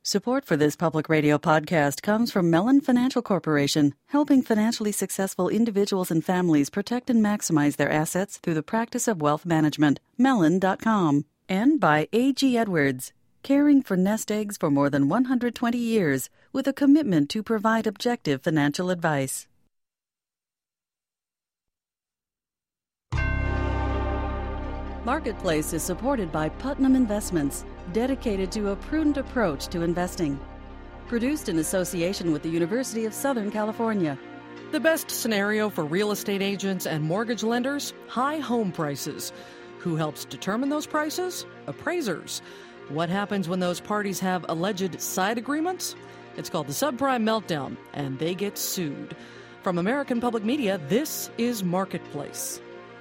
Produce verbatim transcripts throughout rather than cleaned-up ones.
Support for this public radio podcast comes from Mellon Financial Corporation, helping financially successful individuals and families protect and maximize their assets through the practice of wealth management. Mellon dot com. And by A G Edwards, caring for nest eggs for more than one hundred twenty years with a commitment to provide objective financial advice. Marketplace is supported by Putnam Investments, dedicated to a prudent approach to investing. Produced in association with the University of Southern California. The best scenario for real estate agents and mortgage lenders? High home prices. Who helps determine those prices? Appraisers. What happens when those parties have alleged side agreements? It's called the subprime meltdown, and they get sued. From American Public Media, this is Marketplace.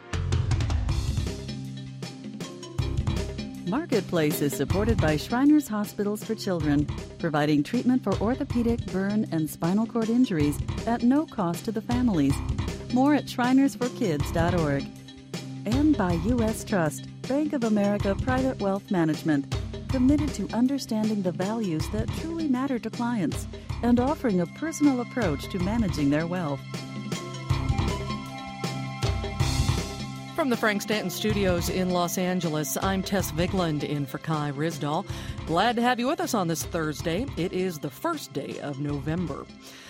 Marketplace is supported by Shriners Hospitals for Children, providing treatment for orthopedic, burn, and spinal cord injuries at no cost to the families. More at shriners for kids dot org. And by U S Trust, Bank of America Private Wealth Management, committed to understanding the values that truly matter to clients and offering a personal approach to managing their wealth. From the Frank Stanton Studios in Los Angeles, I'm Tess Vigland in for Kai Risdahl. Glad to have you with us on this Thursday. It is the first day of November.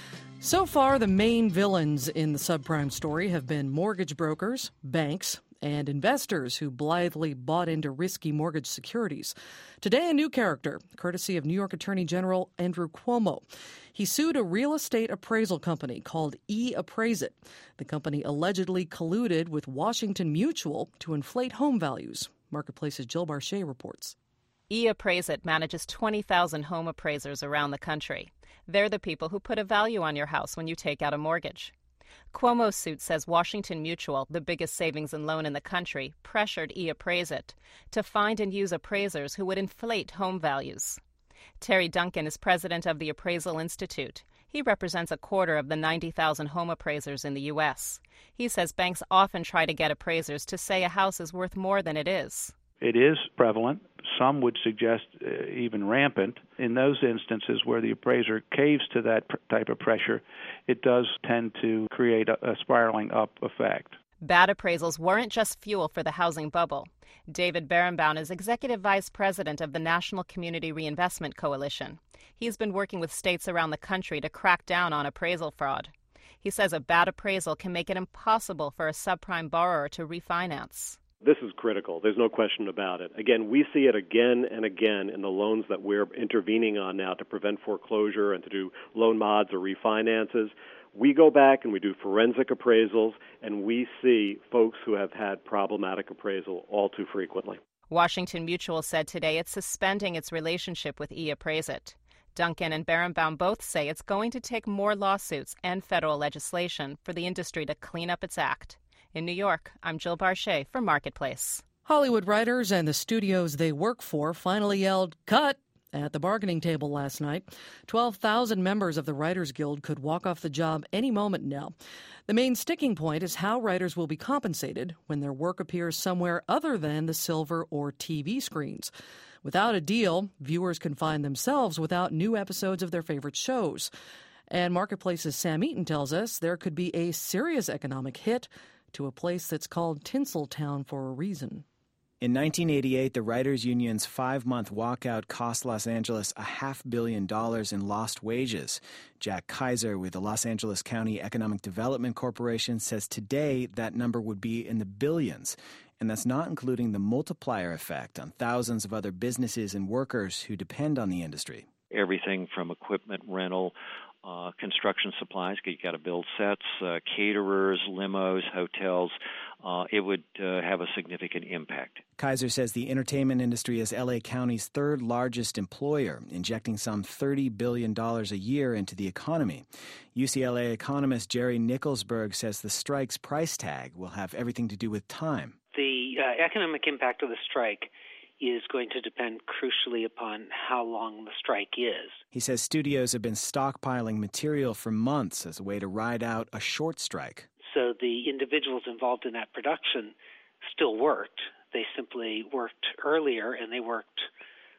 So far, the main villains in the subprime story have been mortgage brokers, banks, and investors who blithely bought into risky mortgage securities. Today, a new character, courtesy of New York Attorney General Andrew Cuomo. He sued a real estate appraisal company called eAppraise It. The company allegedly colluded with Washington Mutual to inflate home values. Marketplace's Jill Barchet reports. eAppraise It manages twenty thousand home appraisers around the country. They're the people who put a value on your house when you take out a mortgage. Cuomo's suit says Washington Mutual, the biggest savings and loan in the country, pressured eAppraise It to find and use appraisers who would inflate home values. Terry Duncan is president of the Appraisal Institute. He represents a quarter of the ninety thousand home appraisers in the U S. He says banks often try to get appraisers to say a house is worth more than it is. It is prevalent. Some would suggest uh, even rampant. In those instances where the appraiser caves to that pr- type of pressure, it does tend to create a, a spiraling up effect. Bad appraisals weren't just fuel for the housing bubble. David Berenbaum is executive vice president of the National Community Reinvestment Coalition. He's been working with states around the country to crack down on appraisal fraud. He says a bad appraisal can make it impossible for a subprime borrower to refinance. This is critical. There's no question about it. Again, we see it again and again in the loans that we're intervening on now to prevent foreclosure and to do loan mods or refinances. We go back and we do forensic appraisals, and we see folks who have had problematic appraisal all too frequently. Washington Mutual said today it's suspending its relationship with eAppraise It. Duncan and Berenbaum both say it's going to take more lawsuits and federal legislation for the industry to clean up its act. In New York, I'm Jill Barchet for Marketplace. Hollywood writers and the studios they work for finally yelled, "Cut!" at the bargaining table last night. twelve thousand members of the Writers Guild could walk off the job any moment now. The main sticking point is how writers will be compensated when their work appears somewhere other than the silver or T V screens. Without a deal, viewers can find themselves without new episodes of their favorite shows. And Marketplace's Sam Eaton tells us there could be a serious economic hit to a place that's called Tinseltown for a reason. In nineteen eighty-eight, the Writers Union's five-month walkout cost Los Angeles a half billion dollars in lost wages. Jack Kaiser with the Los Angeles County Economic Development Corporation says today that number would be in the billions. And that's not including the multiplier effect on thousands of other businesses and workers who depend on the industry. Everything from equipment rental, uh, construction supplies, you got to build sets, uh, caterers, limos, hotels. Uh, it would uh, have a significant impact. Kaiser says the entertainment industry is L A County's third largest employer, injecting some thirty billion dollars a year into the economy. U C L A economist Jerry Nicholsberg says the strike's price tag will have everything to do with time. The uh, economic impact of the strike is going to depend crucially upon how long the strike is. He says studios have been stockpiling material for months as a way to ride out a short strike. So the individuals involved in that production still worked. They simply worked earlier, and they worked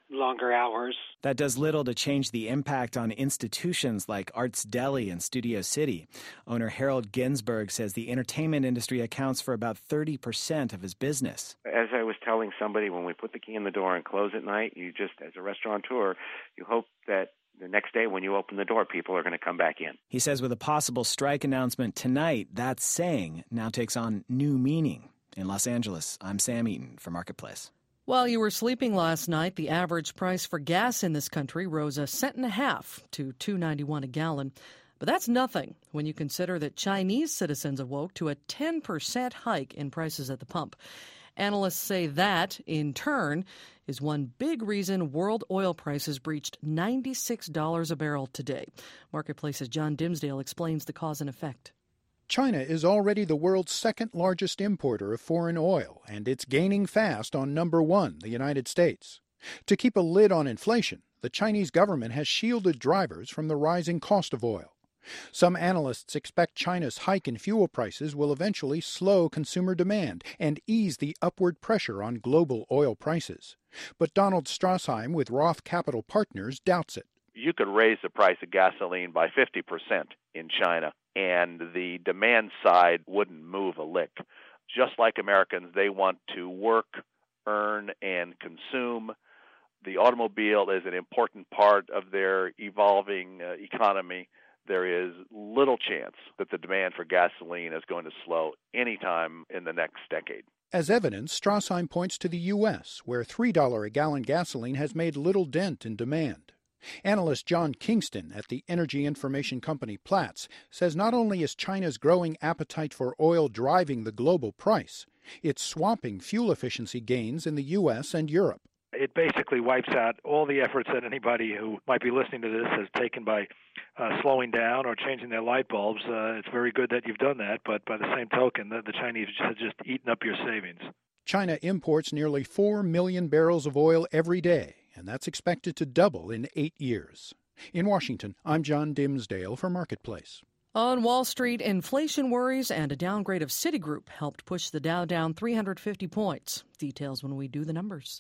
longer hours. That does little to change the impact on institutions like Arts Deli and Studio City. Owner Harold Ginsberg says the entertainment industry accounts for about thirty percent of his business. As I was telling somebody, when we put the key in the door and close at night, you just, as a restaurateur, you hope that the next day when you open the door, people are going to come back in. He says with a possible strike announcement tonight, that saying now takes on new meaning. In Los Angeles, I'm Sam Eaton for Marketplace. While you were sleeping last night, the average price for gas in this country rose a cent and a half to two dollars and ninety-one cents a gallon. But that's nothing when you consider that Chinese citizens awoke to a ten percent hike in prices at the pump. Analysts say that, in turn, is one big reason world oil prices breached ninety-six dollars a barrel today. Marketplace's John Dimsdale explains the cause and effect. China is already the world's second largest importer of foreign oil, and it's gaining fast on number one, the United States. To keep a lid on inflation, the Chinese government has shielded drivers from the rising cost of oil. Some analysts expect China's hike in fuel prices will eventually slow consumer demand and ease the upward pressure on global oil prices. But Donald Strassheim with Roth Capital Partners doubts it. You could raise the price of gasoline by fifty percent in China, and the demand side wouldn't move a lick. Just like Americans, they want to work, earn, and consume. The automobile is an important part of their evolving uh, economy. There is little chance that the demand for gasoline is going to slow anytime in the next decade. As evidence, Strassheim points to the U S, where three dollars a gallon gasoline has made little dent in demand. Analyst John Kingston at the energy information company Platts says not only is China's growing appetite for oil driving the global price, it's swamping fuel efficiency gains in the U S and Europe. It basically wipes out all the efforts that anybody who might be listening to this has taken by uh, slowing down or changing their light bulbs. Uh, it's very good that you've done that, but by the same token, the, the Chinese have just eaten up your savings. China imports nearly four million barrels of oil every day, and that's expected to double in eight years. In Washington, I'm John Dimsdale for Marketplace. On Wall Street, inflation worries and a downgrade of Citigroup helped push the Dow down three hundred fifty points. Details when we do the numbers.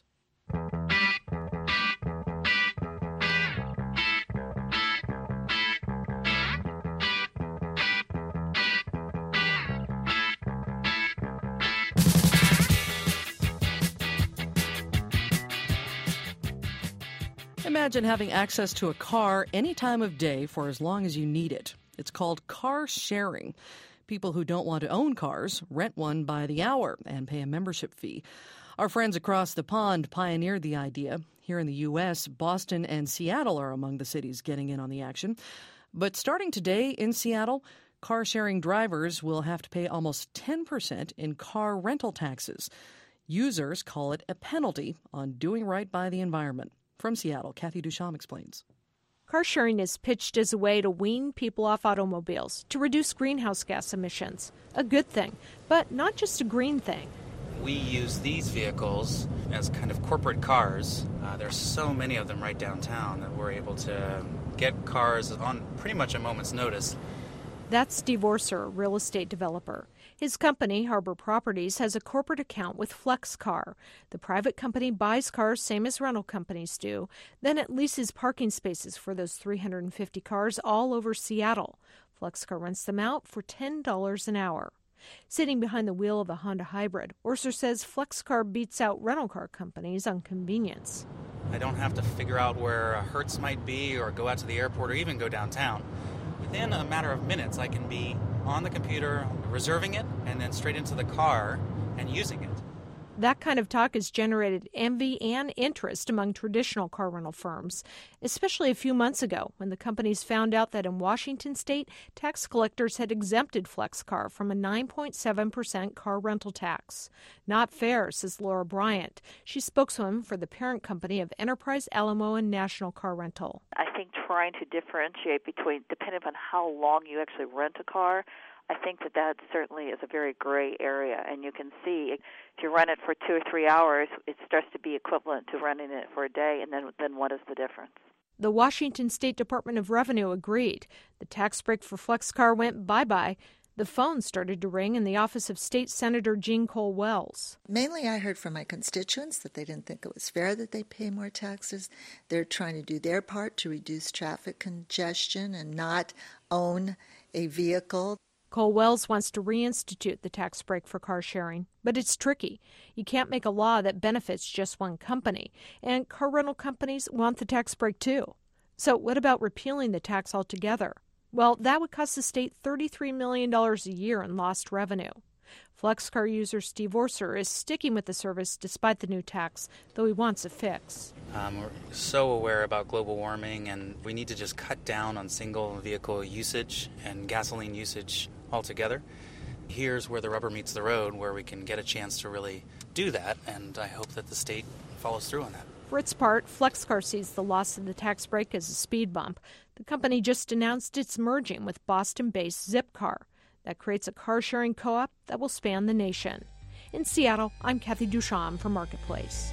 Imagine having access to a car any time of day for as long as you need it. It's called car sharing. People who don't want to own cars rent one by the hour and pay a membership fee. Our friends across the pond pioneered the idea. Here in the U S, Boston and Seattle are among the cities getting in on the action. But starting today in Seattle, car-sharing drivers will have to pay almost ten percent in car rental taxes. Users call it a penalty on doing right by the environment. From Seattle, Kathy Duchamp explains. Car sharing is pitched as a way to wean people off automobiles, to reduce greenhouse gas emissions. A good thing, but not just a green thing. We use these vehicles as kind of corporate cars. Uh, there's so many of them right downtown that we're able to get cars on pretty much a moment's notice. That's Steve Orser, a real estate developer. His company, Harbor Properties, has a corporate account with FlexCar. The private company buys cars same as rental companies do. Then it leases parking spaces for those three hundred fifty cars all over Seattle. FlexCar rents them out for ten dollars an hour. Sitting behind the wheel of a Honda Hybrid, Orser says FlexCar beats out rental car companies on convenience. I don't have to figure out where a Hertz might be or go out to the airport or even go downtown. Within a matter of minutes, I can be on the computer, reserving it, and then straight into the car and using it. That kind of talk has generated envy and interest among traditional car rental firms, especially a few months ago when the companies found out that in Washington state, tax collectors had exempted FlexCar from a nine point seven percent car rental tax. Not fair, says Laura Bryant. She's spokeswoman for the parent company of Enterprise, Alamo, and National Car Rental. I think trying to differentiate between, depending on how long you actually rent a car, I think that that certainly is a very gray area, and you can see if you rent it for two or three hours, it starts to be equivalent to renting it for a day, and then then what is the difference? The Washington State Department of Revenue agreed. The tax break for FlexCar went bye-bye. The phone started to ring in the office of State Senator Jean Cole Wells. Mainly I heard from my constituents that they didn't think it was fair that they pay more taxes. They're trying to do their part to reduce traffic congestion and not own a vehicle. Cole Wells wants to reinstitute the tax break for car sharing, but it's tricky. You can't make a law that benefits just one company, and car rental companies want the tax break too. So what about repealing the tax altogether? Well, that would cost the state thirty-three million dollars a year in lost revenue. FlexCar user Steve Orser is sticking with the service despite the new tax, though he wants a fix. Um, we're so aware about global warming, and we need to just cut down on single vehicle usage and gasoline usage altogether. Here's where the rubber meets the road, where we can get a chance to really do that, and I hope that the state follows through on that. For its part, FlexCar sees the loss of the tax break as a speed bump. The company just announced it's merging with Boston-based Zipcar. That creates a car-sharing co-op that will span the nation. In Seattle, I'm Kathy Duchamp for Marketplace.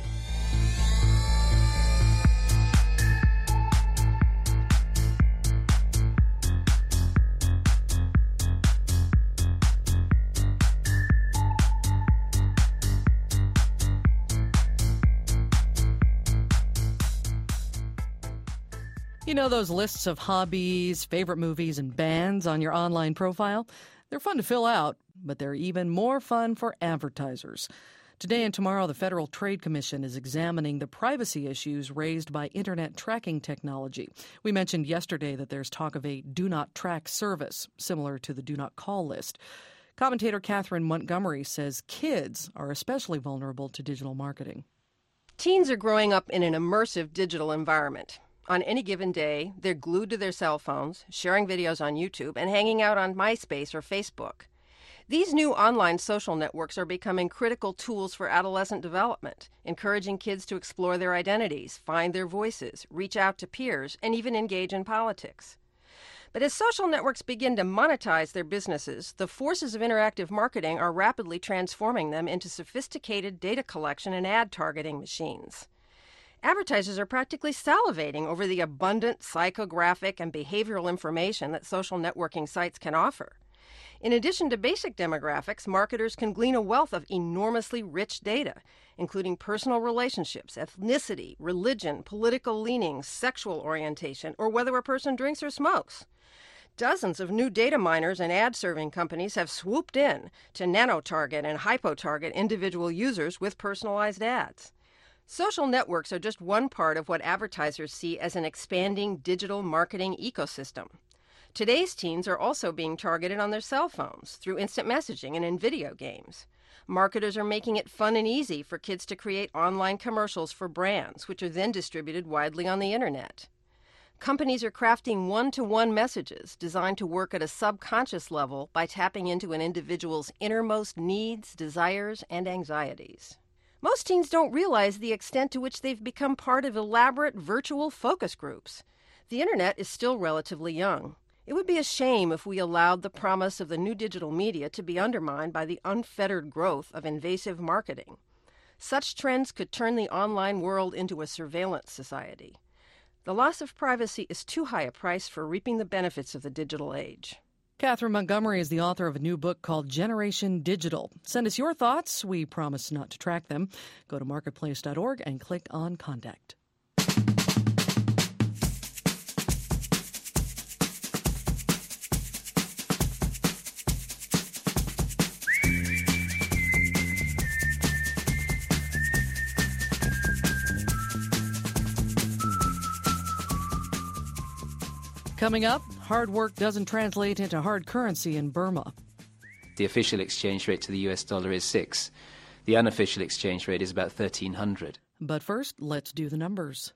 You know those lists of hobbies, favorite movies, and bands on your online profile? They're fun to fill out, but they're even more fun for advertisers. Today and tomorrow, the Federal Trade Commission is examining the privacy issues raised by Internet tracking technology. We mentioned yesterday that there's talk of a do not track service, similar to the do not call list. Commentator Catherine Montgomery says kids are especially vulnerable to digital marketing. Teens are growing up in an immersive digital environment. On any given day, they're glued to their cell phones, sharing videos on YouTube, and hanging out on MySpace or Facebook. These new online social networks are becoming critical tools for adolescent development, encouraging kids to explore their identities, find their voices, reach out to peers, and even engage in politics. But as social networks begin to monetize their businesses, the forces of interactive marketing are rapidly transforming them into sophisticated data collection and ad targeting machines. Advertisers are practically salivating over the abundant psychographic and behavioral information that social networking sites can offer. In addition to basic demographics, marketers can glean a wealth of enormously rich data, including personal relationships, ethnicity, religion, political leanings, sexual orientation, or whether a person drinks or smokes. Dozens of new data miners and ad-serving companies have swooped in to nano-target and hypo-target individual users with personalized ads. Social networks are just one part of what advertisers see as an expanding digital marketing ecosystem. Today's teens are also being targeted on their cell phones through instant messaging and in video games. Marketers are making it fun and easy for kids to create online commercials for brands, which are then distributed widely on the internet. Companies are crafting one-to-one messages designed to work at a subconscious level by tapping into an individual's innermost needs, desires, and anxieties. Most teens don't realize the extent to which they've become part of elaborate virtual focus groups. The internet is still relatively young. It would be a shame if we allowed the promise of the new digital media to be undermined by the unfettered growth of invasive marketing. Such trends could turn the online world into a surveillance society. The loss of privacy is too high a price for reaping the benefits of the digital age. Catherine Montgomery is the author of a new book called Generation Digital. Send us your thoughts. We promise not to track them. Go to marketplace dot org and click on Contact. Coming up, hard work doesn't translate into hard currency in Burma. The official exchange rate to the U S dollar is six. The unofficial exchange rate is about thirteen hundred. But first, let's do the numbers.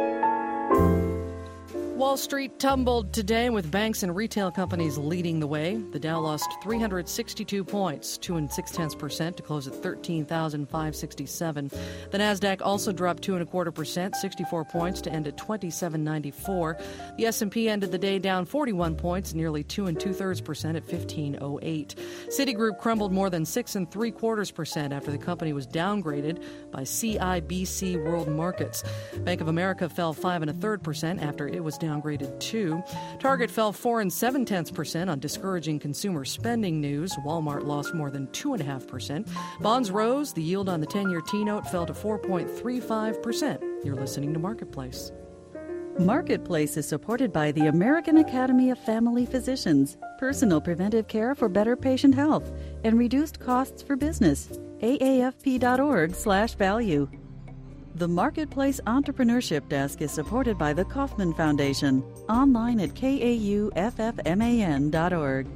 Wall Street tumbled today with banks and retail companies leading the way. The Dow lost three hundred sixty-two points, two and six tenths percent, to close at thirteen thousand five hundred sixty-seven. The Nasdaq also dropped two and a quarter percent, sixty-four points, to end at twenty-seven ninety-four. The S and P ended the day down forty-one points, nearly two and two thirds percent, at fifteen oh eight. Citigroup crumbled more than six and three quarters percent after the company was downgraded by C I B C World Markets. Bank of America fell five and a third percent after it was down downgraded two. Target fell four and seven tenths percent on discouraging consumer spending news. Walmart lost more than two and a half percent. Bonds rose. The yield on the ten-year T-note fell to four point three five percent. You're listening to Marketplace. Marketplace is supported by the American Academy of Family Physicians, personal preventive care for better patient health, and reduced costs for business. A A F P dot org slash value. The Marketplace Entrepreneurship Desk is supported by the Kauffman Foundation, online at K A U F F M A N dot org.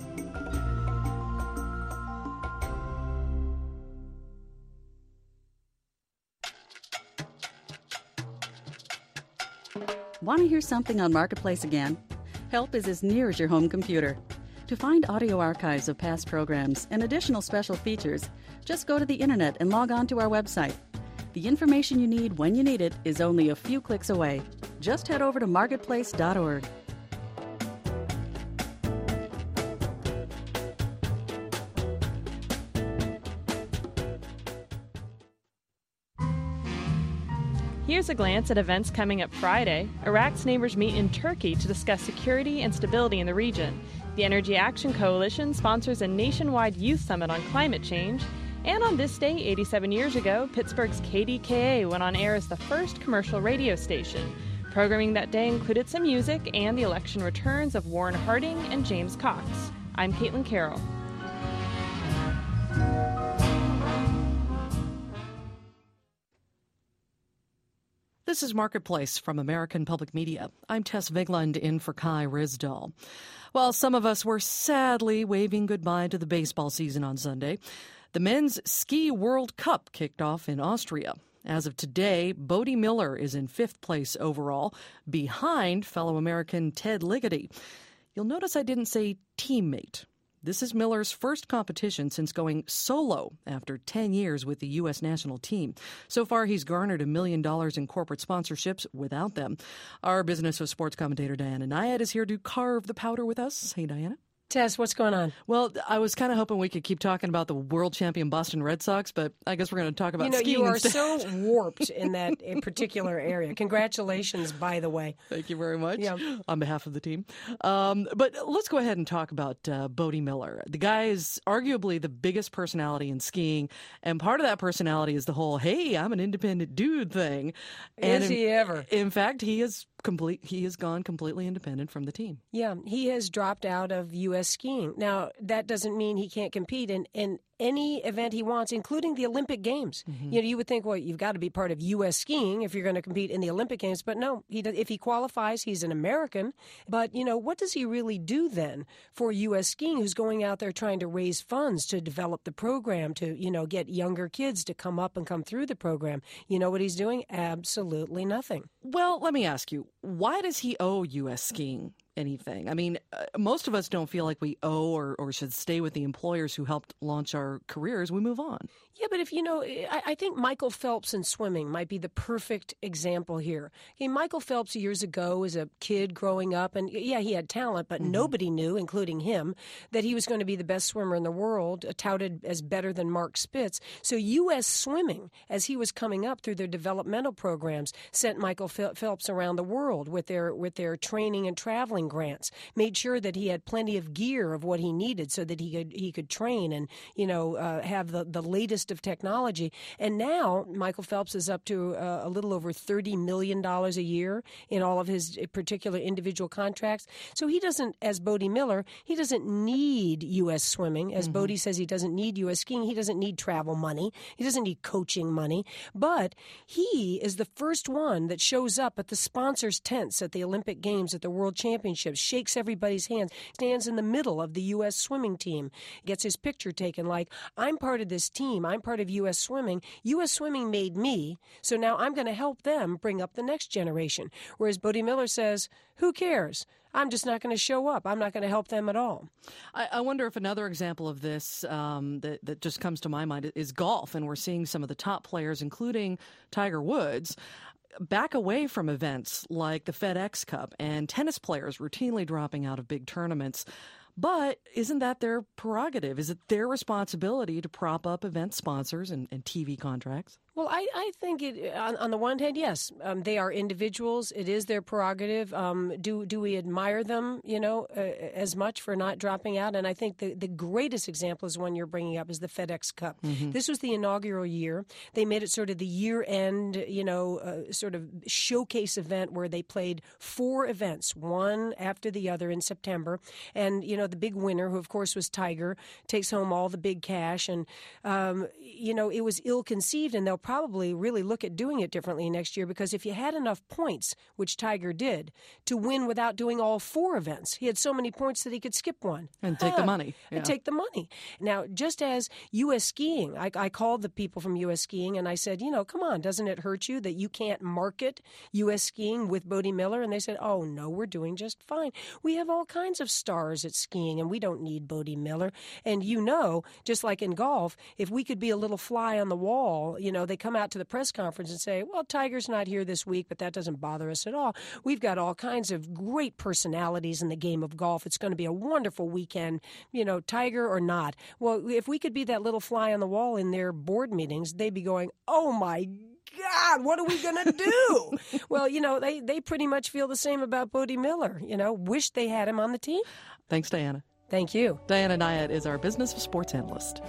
Want to hear something on Marketplace again? Help is as near as your home computer. To find audio archives of past programs and additional special features, just go to the internet and log on to our website. The information you need when you need it is only a few clicks away. Just head over to marketplace dot org. Here's a glance at events coming up Friday. Iraq's neighbors meet in Turkey to discuss security and stability in the region. The Energy Action Coalition sponsors a nationwide youth summit on climate change. And on this day, eighty-seven years ago, Pittsburgh's K D K A went on air as the first commercial radio station. Programming that day included some music and the election returns of Warren Harding and James Cox. I'm Caitlin Carroll. This is Marketplace from American Public Media. I'm Tess Vigeland in for Kai Risdahl. While some of us were sadly waving goodbye to the baseball season on Sunday, the Men's Ski World Cup kicked off in Austria. As of today, Bode Miller is in fifth place overall, behind fellow American Ted Ligety. You'll notice I didn't say teammate. This is Miller's first competition since going solo after ten years with the U S national team. So far, he's garnered a million dollars in corporate sponsorships without them. Our business of sports commentator Diana Nyad is here to carve the powder with us. Hey, Diana. Tess, what's going on? Well, I was kind of hoping we could keep talking about the world champion Boston Red Sox, but I guess we're going to talk about you know, skiing You are instead. so warped in that in particular area. Congratulations, by the way. Thank you very much yeah. on behalf of the team. Um, but let's go ahead and talk about uh, Bode Miller. The guy is arguably the biggest personality in skiing, and part of that personality is the whole, hey, I'm an independent dude thing. And is in, he ever? In fact, he is complete. He has gone completely independent from the team. Yeah, he has dropped out of U S skiing. Now, that doesn't mean he can't compete in, in any event he wants, including the Olympic Games. Mm-hmm. You know, you would think, well, you've got to be part of U S skiing if you're going to compete in the Olympic Games. But no, he does, if he qualifies, he's an American. But, you know, what does he really do then for U S skiing, who's going out there trying to raise funds to develop the program, to, you know, get younger kids to come up and come through the program? You know what he's doing? Absolutely nothing. Well, let me ask you, why does he owe U S skiing anything? I mean, uh, most of us don't feel like we owe or, or should stay with the employers who helped launch our careers. We move on. Yeah, but if you know, I, I think Michael Phelps in swimming might be the perfect example here. Okay, Michael Phelps years ago as a kid growing up, and yeah, he had talent, but mm-hmm. nobody knew, including him, that he was going to be the best swimmer in the world, touted as better than Mark Spitz. So U S Swimming, as he was coming up through their developmental programs, sent Michael Phelps around the world with their with their training and traveling grants, made sure that he had plenty of gear of what he needed so that he could he could train and, you know, uh, have the, the latest of technology. And now Michael Phelps is up to uh, a little over thirty million dollars a year in all of his particular individual contracts. So he doesn't, as Bode Miller, he doesn't need U S Swimming. As mm-hmm. Bode says, he doesn't need U S Skiing. He doesn't need travel money. He doesn't need coaching money. But he is the first one that shows up at the sponsors' tents at the Olympic Games, at the World Championships, shakes everybody's hands, stands in the middle of the U S Swimming team, gets his picture taken like, I'm part of this team. I'm part of U S Swimming. U S Swimming made me, so now I'm going to help them bring up the next generation. Whereas Bode Miller says, who cares? I'm just not going to show up. I'm not going to help them at all. I, I wonder if another example of this um, that, that just comes to my mind is golf, and we're seeing some of the top players, including Tiger Woods, back away from events like the FedEx Cup, and tennis players routinely dropping out of big tournaments. But isn't that their prerogative? Is it their responsibility to prop up event sponsors and, and T V contracts? Well, Well, I, I think it, on, on the one hand, yes, um, they are individuals. It is their prerogative. Um, do do we admire them, you know, uh, as much for not dropping out? And I think the, the greatest example is one you're bringing up is the FedEx Cup. Mm-hmm. This was the inaugural year. They made it sort of the year-end, you know, uh, sort of showcase event where they played four events, one after the other in September. And, you know, the big winner, who of course was Tiger, takes home all the big cash. And, um, you know, it was ill-conceived, and they'll probably really look at doing it differently next year, because if you had enough points, which Tiger did, to win without doing all four events, he had so many points that he could skip one. And take huh. the money. And Yeah. take the money. Now, just as U S Skiing, I, I called the people from U S Skiing and I said, you know, come on, doesn't it hurt you that you can't market U S Skiing with Bodie Miller? And they said, oh, no, we're doing just fine. We have all kinds of stars at skiing, and we don't need Bodie Miller. And you know, just like in golf, if we could be a little fly on the wall, you know, they come out to the press conference and say, well, Tiger's not here this week, but that doesn't bother us at all. We've got all kinds of great personalities in the game of golf. It's going to be a wonderful weekend, you know, Tiger or not. Well, if we could be that little fly on the wall in their board meetings, they'd be going, oh, my God, what are we going to do? Well, you know, they, they pretty much feel the same about Bodie Miller, you know, wish they had him on the team. Thanks, Diana. Thank you. Diana Nyad is our business of sports analyst.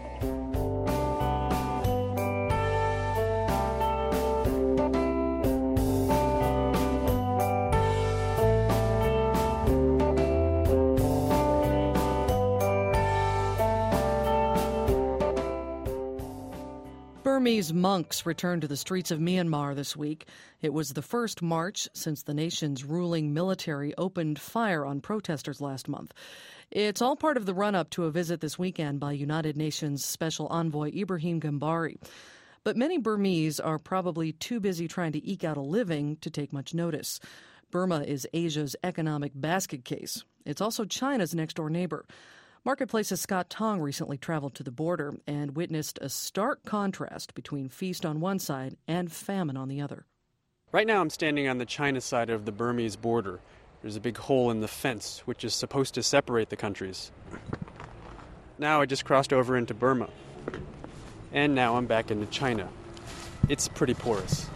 Burmese monks returned to the streets of Myanmar this week. It was the first march since the nation's ruling military opened fire on protesters last month. It's all part of the run-up to a visit this weekend by United Nations Special Envoy Ibrahim Gambari. But many Burmese are probably too busy trying to eke out a living to take much notice. Burma is Asia's economic basket case. It's also China's next-door neighbor. Marketplace's Scott Tong recently traveled to the border and witnessed a stark contrast between feast on one side and famine on the other. Right now I'm standing on the China side of the Burmese border. There's a big hole in the fence, which is supposed to separate the countries. Now I just crossed over into Burma. And now I'm back into China. It's pretty porous.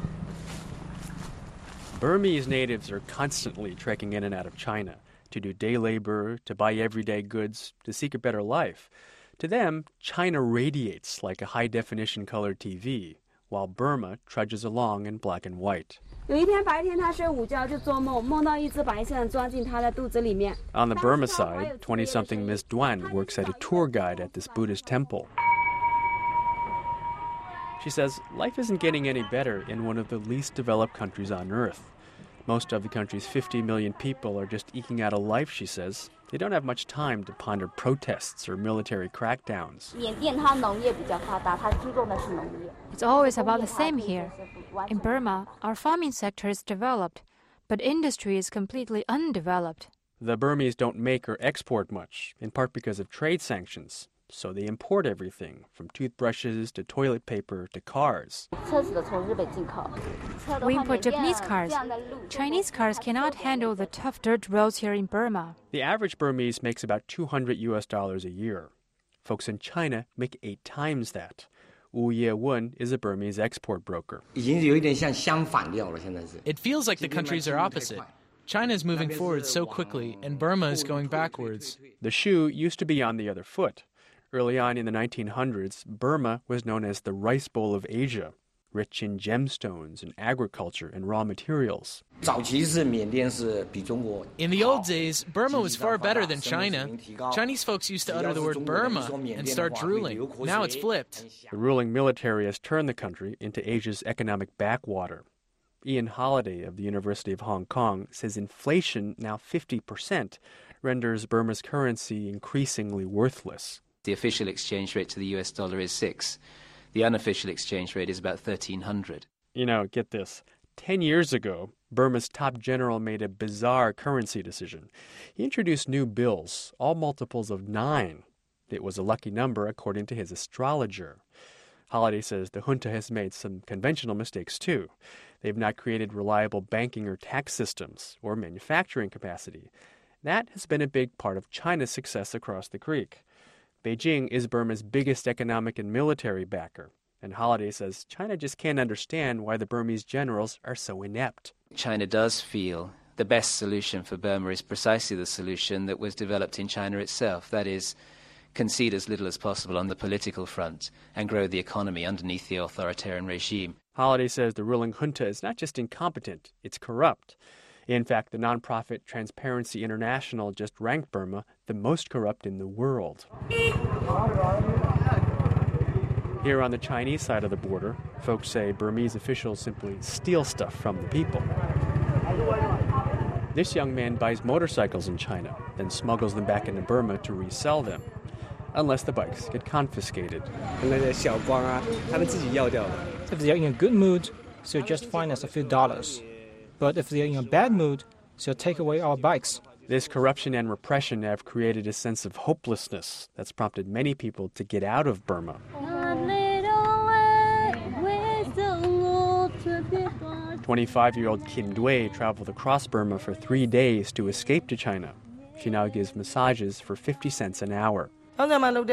Burmese natives are constantly trekking in and out of China to do day labor, to buy everyday goods, to seek a better life. To them, China radiates like a high-definition color T V, while Burma trudges along in black and white. On the Burma side, twenty-something Miss Duan works as a tour guide at this Buddhist temple. She says life isn't getting any better in one of the least developed countries on earth. Most of the country's fifty million people are just eking out a life, she says. They don't have much time to ponder protests or military crackdowns. It's always about the same here. In Burma, our farming sector is developed, but industry is completely undeveloped. The Burmese don't make or export much, in part because of trade sanctions. So they import everything, from toothbrushes to toilet paper to cars. We import Japanese cars. Chinese cars cannot handle the tough dirt roads here in Burma. The average Burmese makes about two hundred U S dollars a year. Folks in China make eight times that. Wu Ye-wen is a Burmese export broker. It feels like the countries are opposite. China is moving forward so quickly, and Burma is going backwards. The shoe used to be on the other foot. Early on in the nineteen hundreds, Burma was known as the Rice Bowl of Asia, rich in gemstones and agriculture and raw materials. In the old days, Burma was far better than China. Chinese folks used to utter the word Burma and start drooling. Now it's flipped. The ruling military has turned the country into Asia's economic backwater. Ian Holliday of the University of Hong Kong says inflation, now fifty percent, renders Burma's currency increasingly worthless. The official exchange rate to the U S dollar is six. The unofficial exchange rate is about thirteen hundred. You know, get this. Ten years ago, Burma's top general made a bizarre currency decision. He introduced new bills, all multiples of nine. It was a lucky number, according to his astrologer. Holliday says the junta has made some conventional mistakes, too. They've not created reliable banking or tax systems or manufacturing capacity. That has been a big part of China's success across the creek. Beijing is Burma's biggest economic and military backer, And Holiday says China just can't understand why the Burmese generals are so inept. China does feel the best solution for Burma is precisely the solution that was developed in China itself. That is, concede as little as possible on the political front and grow the economy underneath the authoritarian regime. Holiday says the ruling junta is not just incompetent, it's corrupt. In fact, the nonprofit Transparency International just ranked Burma the most corrupt in the world. Here on the Chinese side of the border, folks say Burmese officials simply steal stuff from the people. This young man buys motorcycles in China, then smuggles them back into Burma to resell them, unless the bikes get confiscated. If they're in a good mood, they'll just fine us a few dollars. But if they're in a bad mood, they'll take away our bikes. This corruption and repression have created a sense of hopelessness that's prompted many people to get out of Burma. twenty-five-year-old Kim Dui traveled across Burma for three days to escape to China. She now gives massages for fifty cents an hour. The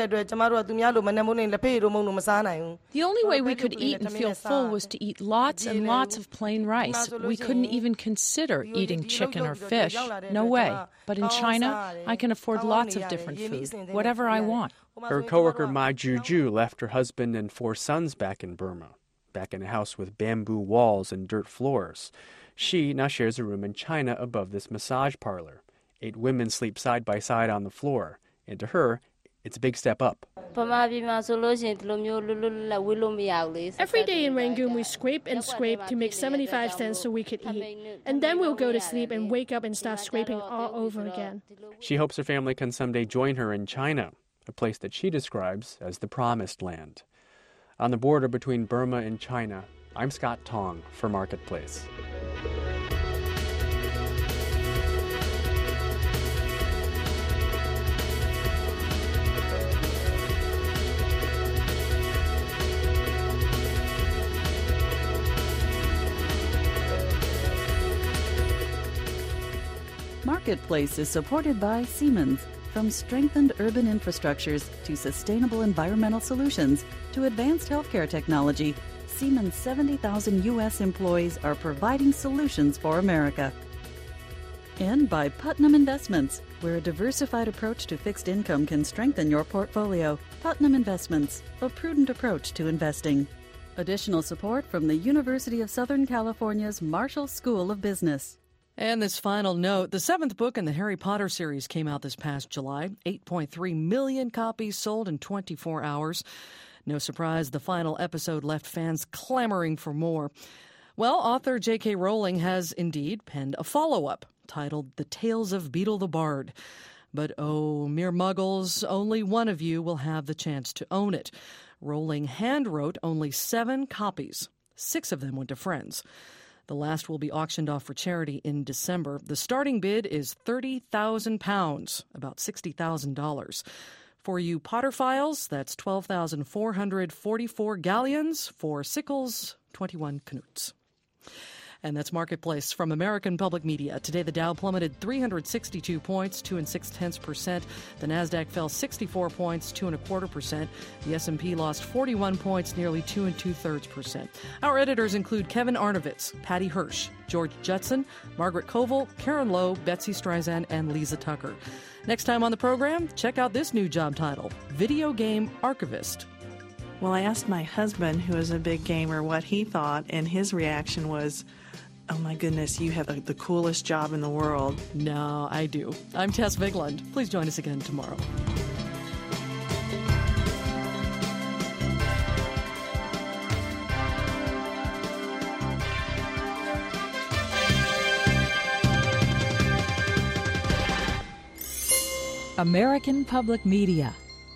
only way we could eat and feel full was to eat lots and lots of plain rice. We couldn't even consider eating chicken or fish. No way. But in China, I can afford lots of different food, whatever I want. Her coworker Ma Juju left her husband and four sons back in Burma, back in a house with bamboo walls and dirt floors. She now shares a room in China above this massage parlor. Eight women sleep side by side on the floor, and to her, it's a big step up. Every day in Rangoon, we scrape and scrape to make seventy-five cents so we could eat. And then we'll go to sleep and wake up and start scraping all over again. She hopes her family can someday join her in China, a place that she describes as the promised land. On the border between Burma and China, I'm Scott Tong for Marketplace. Marketplace is supported by Siemens. From strengthened urban infrastructures to sustainable environmental solutions to advanced healthcare technology, Siemens' seventy thousand U S employees are providing solutions for America. And by Putnam Investments, where a diversified approach to fixed income can strengthen your portfolio. Putnam Investments, a prudent approach to investing. Additional support from the University of Southern California's Marshall School of Business. And this final note, the seventh book in the Harry Potter series came out this past July. eight point three million copies sold in twenty-four hours. No surprise, the final episode left fans clamoring for more. Well, author J K Rowling has indeed penned a follow-up titled The Tales of Beetle the Bard. But oh, mere muggles, only one of you will have the chance to own it. Rowling hand-wrote only seven copies. Six of them went to friends. The last will be auctioned off for charity in December. The starting bid is thirty thousand pounds, about sixty thousand dollars. For you Potterphiles, that's twelve thousand four hundred forty-four galleons. For Sickles, twenty-one Knuts. And that's Marketplace from American Public Media. Today, the Dow plummeted three hundred sixty-two points, two and six tenths percent. The Nasdaq fell sixty-four points, two and a quarter percent. The S and P lost forty-one points, nearly two and two thirds percent. Our editors include Kevin Arnovitz, Patty Hirsch, George Judson, Margaret Koval, Karen Lowe, Betsy Streisand, and Lisa Tucker. Next time on the program, check out this new job title: Video Game Archivist. Well, I asked my husband, who is a big gamer, what he thought, and his reaction was, oh my goodness, you have the coolest job in the world. No, I do. I'm Tess Vigland. Please join us again tomorrow. American Public Media.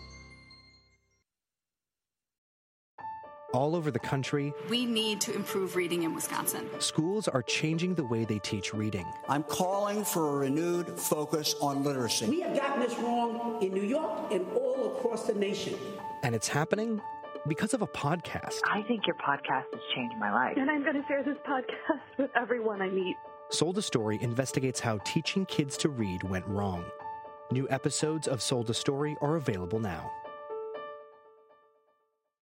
All over the country, we need to improve reading in Wisconsin. Schools are changing the way they teach reading. I'm calling for a renewed focus on literacy. We have gotten this wrong in New York and all across the nation. And it's happening because of a podcast. I think your podcast has changed my life. And I'm going to share this podcast with everyone I meet. Sold a Story investigates how teaching kids to read went wrong. New episodes of Sold a Story are available now.